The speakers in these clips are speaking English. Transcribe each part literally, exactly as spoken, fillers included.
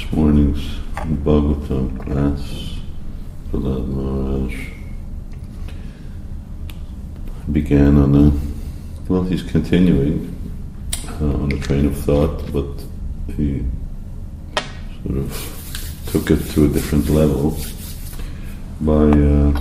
This morning's Bhagavatam class, Prahlad Maharaj began on a, well, he's continuing uh, on a train of thought, but he sort of took it to a different level by uh,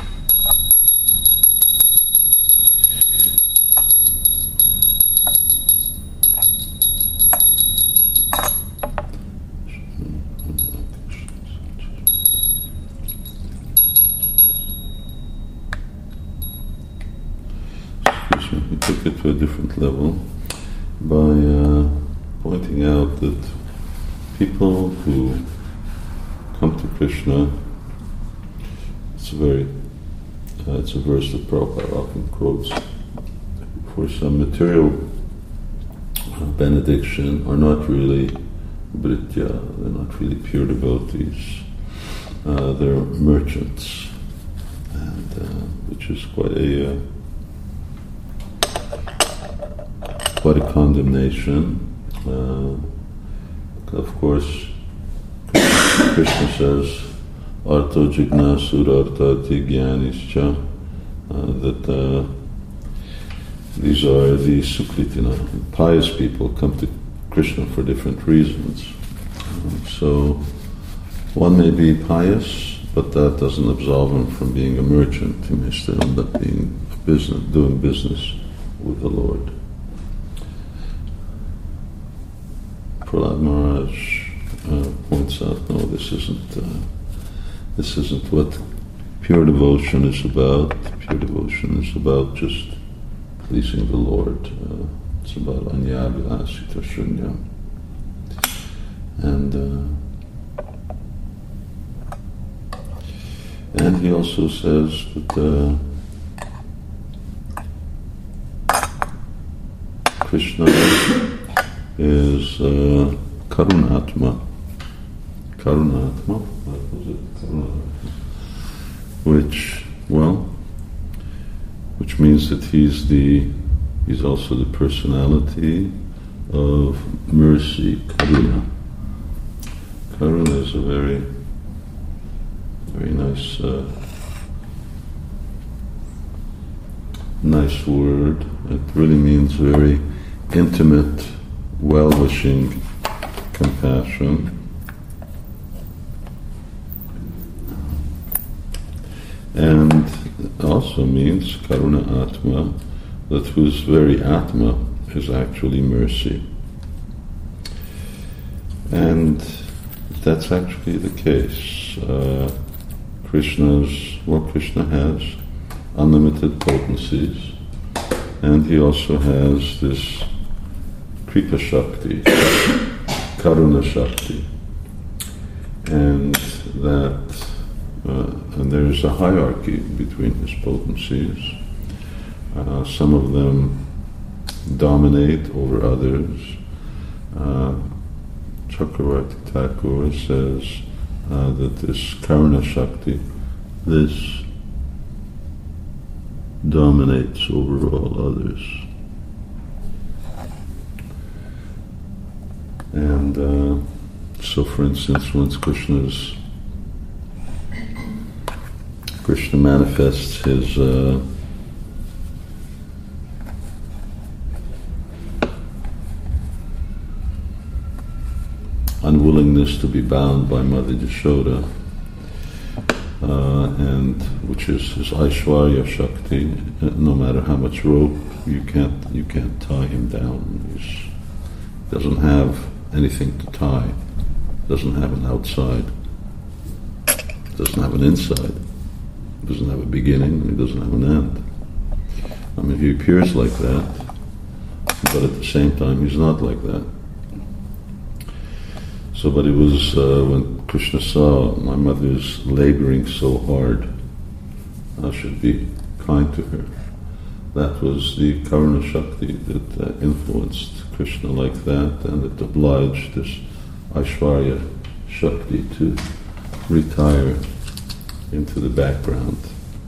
took it to a different level by uh, pointing out that people who come to Krishna, it's a very, uh, it's a verse that Prabhupada often quotes, for some material benediction are not really britya, they're not really pure devotees, uh, they're merchants, and uh, which is quite a uh, quite a condemnation. Uh, of course, Krishna says, Arto Jigna Surartati Jnyanischa, that uh, these are the Sukritina, pious people come to Krishna for different reasons. Um, so, one may be pious, but that doesn't absolve him from being a merchant. He may still end up being a business, doing business with the Lord. Prahlad Maharaj uh, points out, no, this isn't uh, this isn't what pure devotion is about. Pure devotion is about just pleasing the Lord. Uh, it's about anyabhilasita shunya. And uh, and he also says that uh, Krishna is uh, Karunatma. Karunatma? What was it? Karunatma. Which, well, which means that he's the, he's also the personality of mercy, Karuna. Karuna is a very, very nice, uh, nice word. It really means very intimate, well-wishing compassion. And also means Karuna Atma, that whose very Atma is actually mercy. And that's actually the case. Uh, Krishna's, well, Krishna has unlimited potencies, and he also has this Kripa Shakti, Karuna Shakti, and that, uh, and there's a hierarchy between his potencies. Uh, some of them dominate over others. Uh, Chakravarti Thakur says uh, that this Karuna Shakti, this dominates over all others. And uh, so, for instance, once Krishna's Krishna manifests his uh, unwillingness to be bound by Mother Yashoda, uh, and which is his Aishwarya Shakti. No matter how much rope, you can't you can't tie him down. He doesn't have anything to tie, doesn't have an outside, doesn't have an inside, doesn't have a beginning, he doesn't have an end. I mean, he appears like that, but at the same time he's not like that. So, but it was uh, when Krishna saw my mother is laboring so hard, I should be kind to her. That was the Karuna Shakti that uh, influenced Krishna like that, and it obliged this Aishwarya Shakti to retire into the background.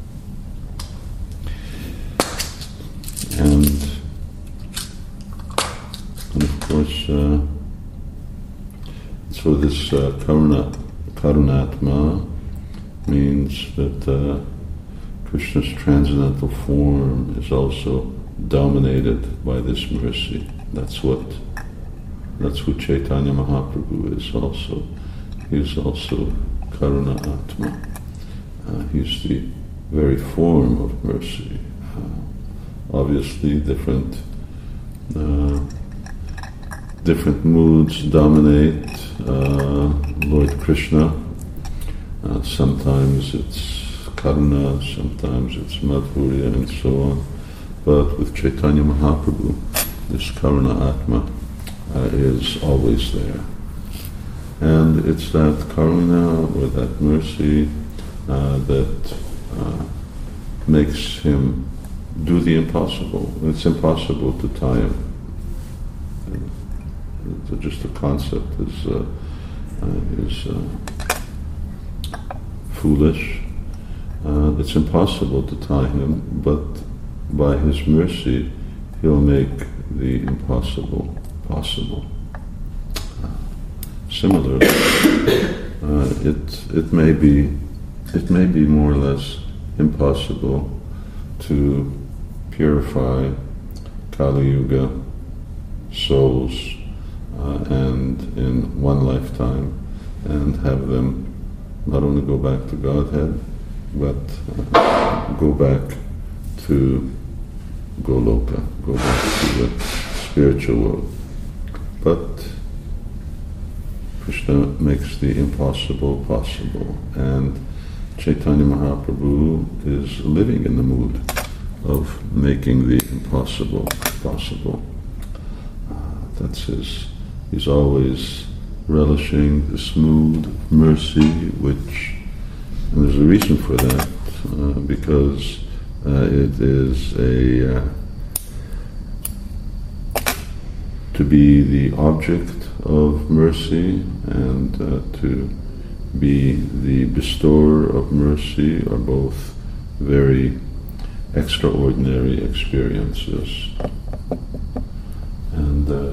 And, and of course, uh, so this uh, karuna, karunatma means that uh, Krishna's transcendental form is also dominated by this mercy. That's what that's what Chaitanya Mahaprabhu is also. He's also Karuna Atma. Uh, he's the very form of mercy. Uh, obviously, different uh, different moods dominate uh, Lord Krishna. Uh, sometimes it's Karuna, sometimes it's Madhurya, and so on. But with Chaitanya Mahaprabhu, this Karuna Atma uh, is always there. And it's that Karuna, or that mercy, uh, that uh, makes him do the impossible. It's impossible to tie him. Uh, just the concept is, uh, uh, is uh, foolish. Uh, it's impossible to tie him, but by his mercy, he'll make the impossible possible. Uh, similarly, uh, it it may be it may be more or less impossible to purify Kali Yuga souls uh, and in one lifetime and have them not only go back to Godhead, but uh, go back to Goloka, go back to the spiritual world. But Krishna makes the impossible possible, and Chaitanya Mahaprabhu is living in the mood of making the impossible possible. Uh, that's his, he's always relishing the smooth mercy, which, and there's a reason for that, uh, because uh, it is a, uh, to be the object of mercy and uh, to be the bestower of mercy are both very extraordinary experiences. And uh,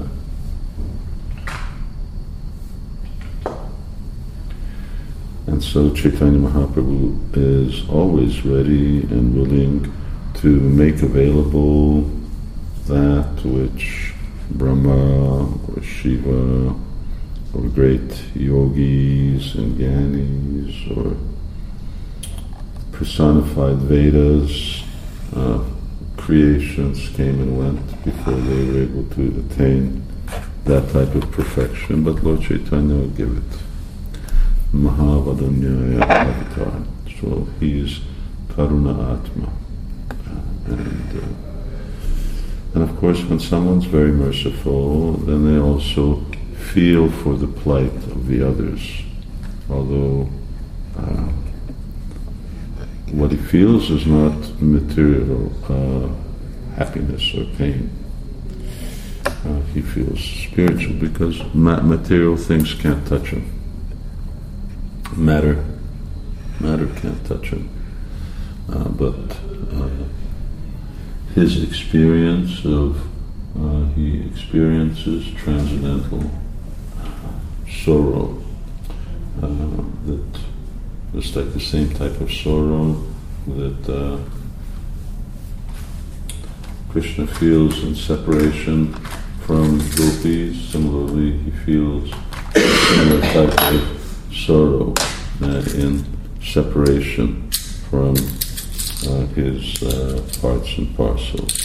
and so Chaitanya Mahaprabhu is always ready and willing to make available that which Brahma or Shiva or great yogis and gyanis or personified Vedas, uh, creations came and went before they were able to attain that type of perfection, but Lord Chaitanya will give it. Mahavadanyaya Avatar. So he is Karuna Atma. Uh, and, uh, and of course, when someone's very merciful, then they also feel for the plight of the others. Although uh, what he feels is not material uh, happiness or pain. Uh, he feels spiritual because ma- material things can't touch him. Matter, matter can't touch him. Uh, but uh, his experience of, uh, he experiences transcendental sorrow. Uh, that it's like the same type of sorrow that uh, Krishna feels in separation from gopis. Similarly, he feels a similar type of sorrow uh, in separation from uh, his uh, parts and parcels.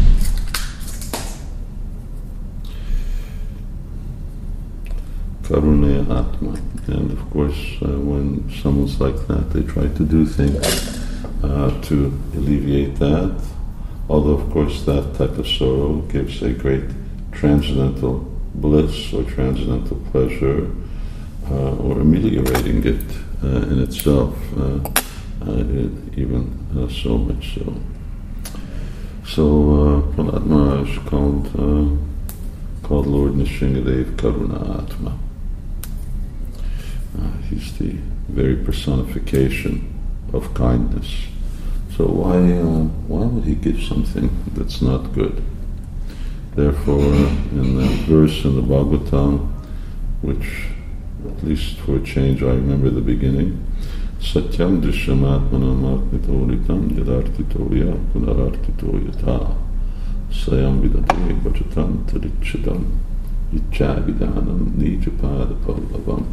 Karunaya Atma. And of course, uh, when someone's like that, they try to do things uh, to alleviate that. Although, of course, that type of sorrow gives a great transcendental bliss or transcendental pleasure, uh, or ameliorating it uh, in itself, uh, uh, it, even uh, so much so. So, uh, Prahlad Maharaj called, uh, called Lord Nrsingadev Karuna Atma. Uh, he's the very personification of kindness. So why uh, why would he give something that's not good? Therefore, in the verse in the Bhagavatam, which at least for a change, I remember the beginning. Satyam drishamatmanam atmitolitam yadartitoya punarartitoya ta sayam vidade vajatam tarichadam ichavidanam nijapada pallavam.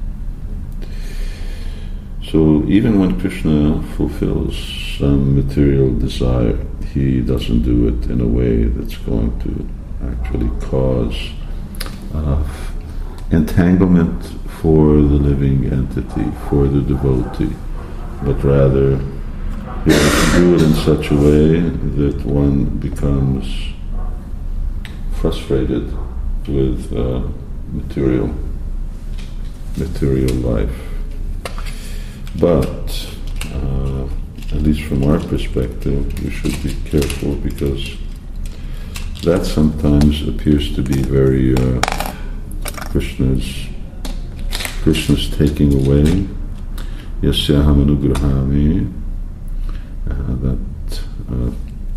So even when Krishna fulfills some material desire, he doesn't do it in a way that's going to actually cause uh, entanglement for the living entity, for the devotee, but rather he wants to do it in such a way that one becomes frustrated with uh, material material life. But uh, at least from our perspective, we should be careful, because that sometimes appears to be very uh, Krishna's Krishna's taking away. Yasyaham anugrahami, uh, that uh,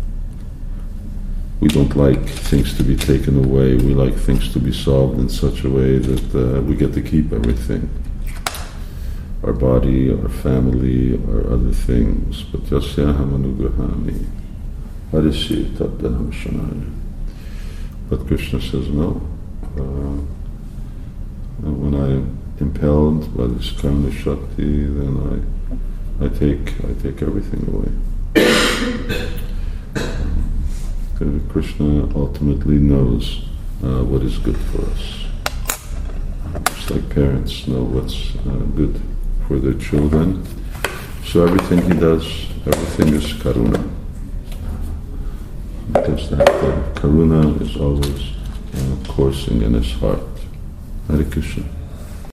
we don't like things to be taken away. We like things to be solved in such a way that uh, we get to keep everything. Our body, our family, our other things. But yasyaham anugrahami harishi taddanam shanaya. But Krishna says no. Uh, when I am impelled by this karma shakti, then I, I take, I take everything away. um, Krishna ultimately knows uh, what is good for us. Just like parents know what's uh, good for their children. So everything he does, everything is karuna. Because that uh, karuna is always uh, coursing in his heart. Hare Krishna.